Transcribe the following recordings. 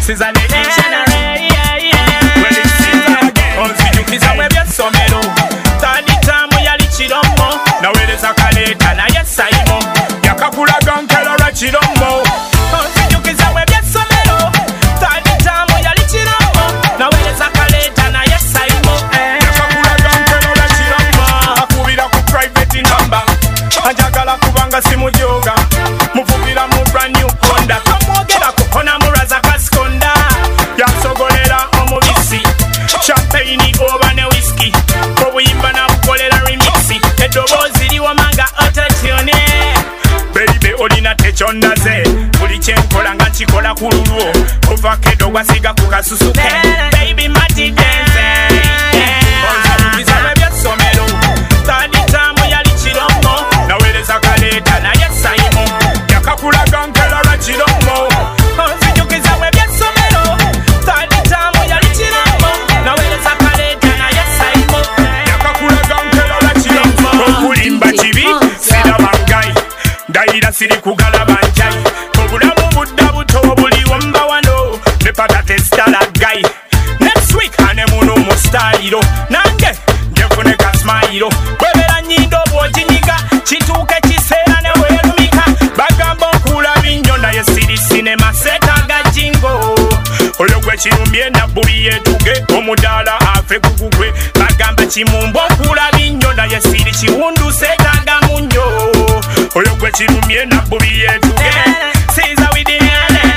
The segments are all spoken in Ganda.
Caesar the dictionary. Well, it's Caesar again. Onzijukiza mwe by'essomero. Tanditamu yali kiromo. Naweereza kaleeta naye sayimo. Yakakulaga nkelolwa kiromo. Onzijukiza mwe by'essomero. Tanditamu yali kiromo. Naweereza kaleeta naye sayimo. Yakakulaga nkelolwa kiromo. Akubira ku private number. Anjagala kubanga simujoga. Muvubira mu brand new Honda. Tomwogerako onamuraza kasikonda. Yansogolera omubisi. Champagne oba ne whisky. Obuyimba nabukolera remixi. Eddoboozi liwamanga autotune. Baby olina tekyondaze. Buli kyenkola nga nkikola ku lulwo. Ovakkedo gwasiga ku kasusuke. Baby mati dance. Onzijukiza mwe by'essomero. Tanditamu yali kiromo. Naweereza kaleeta naye sayimo. Yakakulaga nkelolwa kiromo. Onzijukiza mwe by'essomero. Tanditamu yali kiromo. Naweereza kaleeta naye sayimo. Yakakulaga nkelolwa kiromo. Okulimba kibi siraba ngayi. Ndayira siri kugalaba njayi. Obulamu budda buto buliwo mba wano. Ne patate stala gayi. Next week ane muno mu style. Nange njefune ka smile. Bwebera nnyindo bw'oginyiga. Kituuke kiseera ne weerumika. Bagamba okulaba nnyo naye siri sinema seetaaga jingo. Oyo gwe kirumbye nabbuli yeetuge. Omudaala afe gugugwe. Bagamba kimumbu okulaba nnyo naye siri kiwundu seetaaga munnyo. Oyo gwe kirumbye nabbuli yeetuge. Caesar with the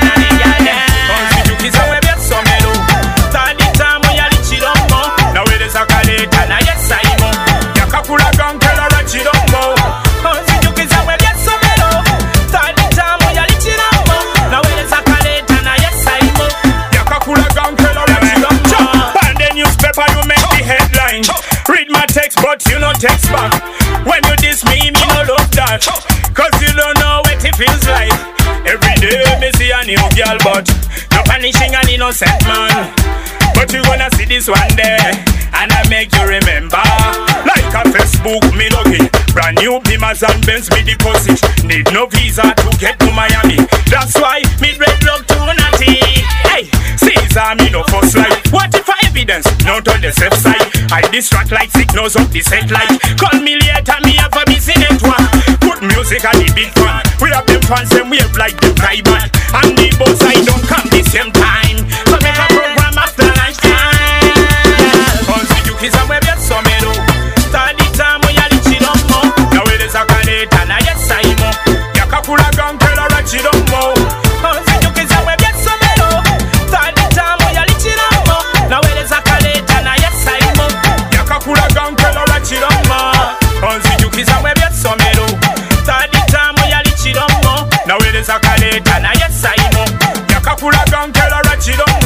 onzijukiza mwe by'essomero. Tanditamu yali kiromo. Naweereza kaleeta naye sayimo. Yakakulaga nkelolwa kiromo. Onzijukiza mwe by'essomero. Tanditamu yali kiromo. Naweereza kaleeta naye sayimo. Yakakulaga nkelolwa kiromo. Find a newspaper you make the headline. Read my text but you no text back. When you diss me no love that. Cause you don't know what it feels like. Every day me see a new girl but no punishing an innocent man. But you gonna see this one day and I make you remember. Like a Facebook me login. Brand new Beamers and Benz me deposit. Need no visa to get to Miami. That's why me dreadlock too natty. Hey, Caesar me no first light. What if I evidence? Not on the safe side. I distract like signals of the satellite. Call me later me have a busy network. Put music at the big fan. We have them fans them wave like the tribal. And the both side don't come the same time. So make a program after lunchtime. Onzijukiza mwe by'essomero. Tanditamu yali kiromo. Naweereza kaleeta naye sayimo. Yakakulaga nkelolwa kiromo. Onzijukiza mwe by'essomero. Tanditamu yali kiromo. Naweereza kaleeta naye sayimo. Yakakulaga nkelolwa kiromo. Onzijukiza mwe by'essomero. Tanditamu yali kiromo. Naweereza kaleeta naye sayimo. Yakakulaga nkelolwa kiromo.